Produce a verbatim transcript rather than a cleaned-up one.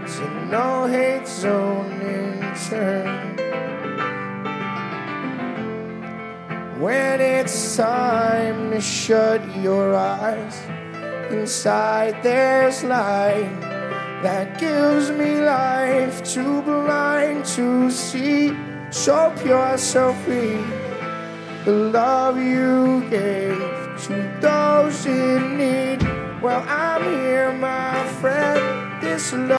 to no hate zone in turn. When it's time to shut your eyes, inside there's light that gives me life, too blind to see, so pure, so free. The love you gave to those in need. Well, I'm here, my friend. This love